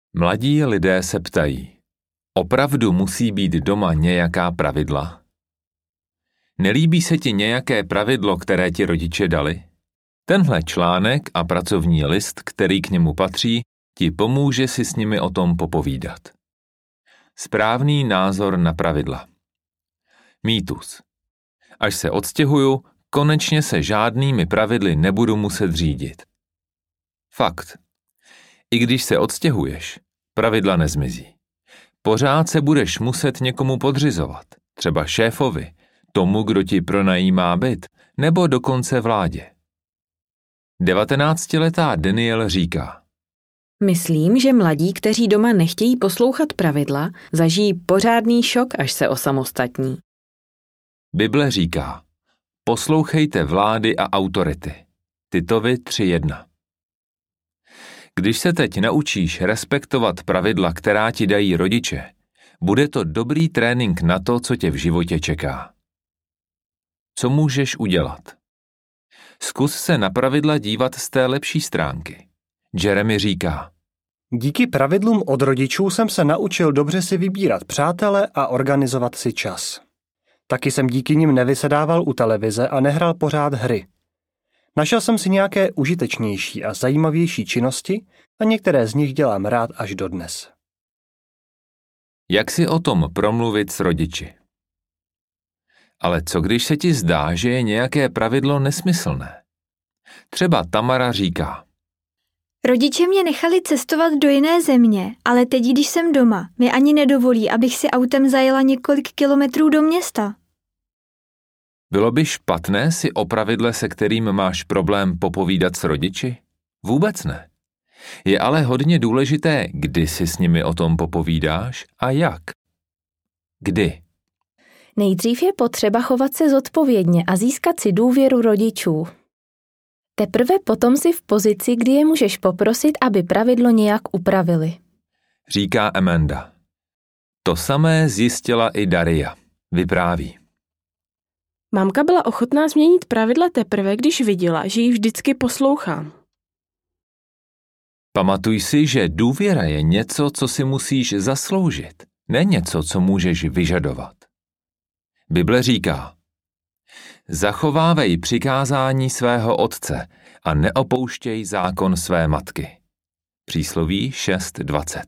Mladí lidé se ptají, opravdu musí být doma nějaká pravidla? Nelíbí se ti nějaké pravidlo, které ti rodiče dali? Tenhle článek a pracovní list, který k němu patří, ti pomůže si s nimi o tom popovídat. Správný názor na pravidla. Mýtus. Až se odstěhuju, konečně se žádnými pravidly nebudu muset řídit. Fakt. I když se odstěhuješ, pravidla nezmizí. Pořád se budeš muset někomu podřizovat, třeba šéfovi, tomu, kdo ti pronajímá byt, nebo dokonce vládě. 19letá Daniel říká: Myslím, že mladí, kteří doma nechtějí poslouchat pravidla, zažijí pořádný šok, až se osamostatní. Bible říká: poslouchejte vlády a autority. Titovi 3:1. Když se teď naučíš respektovat pravidla, která ti dají rodiče, bude to dobrý trénink na to, co tě v životě čeká. Co můžeš udělat? Zkus se na pravidla dívat z té lepší stránky. Jeremy říká: díky pravidlům od rodičů jsem se naučil dobře si vybírat přátele a organizovat si čas. Taky jsem díky nim nevysedával u televize a nehrál pořád hry. Našel jsem si nějaké užitečnější a zajímavější činnosti a některé z nich dělám rád až dodnes. Jak si o tom promluvit s rodiči? Ale co když se ti zdá, že je nějaké pravidlo nesmyslné? Třeba Tamara říká: rodiče mě nechali cestovat do jiné země, ale teď, když jsem doma, mi ani nedovolí, abych si autem zajela několik kilometrů do města. Bylo by špatné si o pravidle, se kterým máš problém, popovídat s rodiči? Vůbec ne. Je ale hodně důležité, kdy si s nimi o tom popovídáš a jak. Kdy? Nejdřív je potřeba chovat se zodpovědně a získat si důvěru rodičů. Teprve potom si v pozici, kdy je můžeš poprosit, aby pravidlo nějak upravili. Říká Amanda. To samé zjistila i Daria. Vypráví. Mamka byla ochotná změnit pravidla teprve, když viděla, že ji vždycky poslouchám. Pamatuj si, že důvěra je něco, co si musíš zasloužit, ne něco, co můžeš vyžadovat. Bible říká: zachovávej přikázání svého otce a neopouštěj zákon své matky. Přísloví 6:20.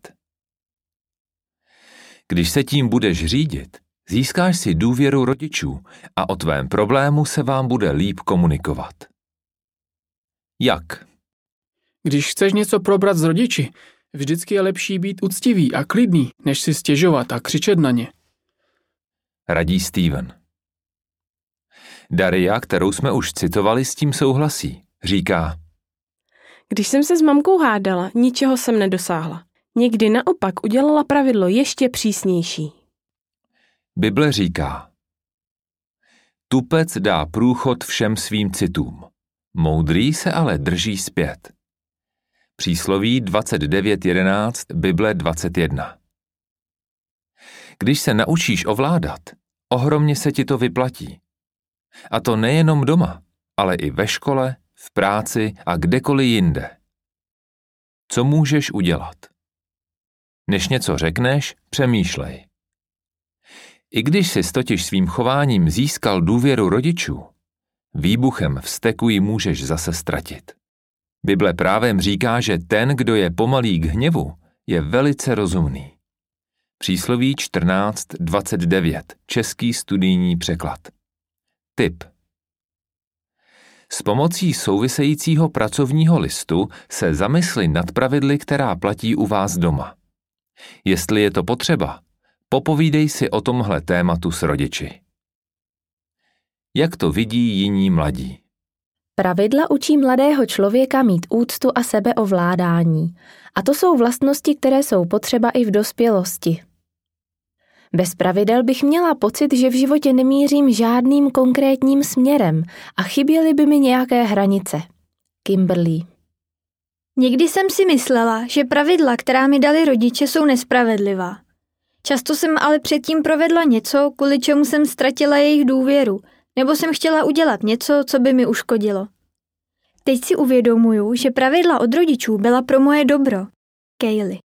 Když se tím budeš řídit, získáš si důvěru rodičů a o tvém problému se vám bude líp komunikovat. Jak? Když chceš něco probrat s rodiči, vždycky je lepší být úctivý a klidný, než si stěžovat a křičet na ně. Radí Steven. Daria, kterou jsme už citovali, s tím souhlasí. Říká: když jsem se s mamkou hádala, ničeho jsem nedosáhla. Někdy naopak udělala pravidlo ještě přísnější. Bible říká: tupec dá průchod všem svým citům, moudrý se ale drží zpět. Přísloví 29:11, Bible 21. Když se naučíš ovládat, ohromně se ti to vyplatí. A to nejenom doma, ale i ve škole, v práci a kdekoliv jinde. Co můžeš udělat? Než něco řekneš, přemýšlej. I když jsi totiž svým chováním získal důvěru rodičů, výbuchem vzteku ji můžeš zase ztratit. Bible právem říká, že ten, kdo je pomalý k hněvu, je velice rozumný. Přísloví 14:29, český studijní překlad. Tip. S pomocí souvisejícího pracovního listu se zamysli nad pravidly, která platí u vás doma. Jestli je to potřeba, popovídej si o tomhle tématu s rodiči. Jak to vidí jiní mladí? Pravidla učí mladého člověka mít úctu a sebeovládání. A to jsou vlastnosti, které jsou potřeba i v dospělosti. Bez pravidel bych měla pocit, že v životě nemířím žádným konkrétním směrem a chyběly by mi nějaké hranice. Kimberly. Někdy jsem si myslela, že pravidla, která mi dali rodiče, jsou nespravedlivá. Často jsem ale předtím provedla něco, kvůli čemu jsem ztratila jejich důvěru, nebo jsem chtěla udělat něco, co by mi uškodilo. Teď si uvědomuju, že pravidla od rodičů byla pro moje dobro. Kaylee.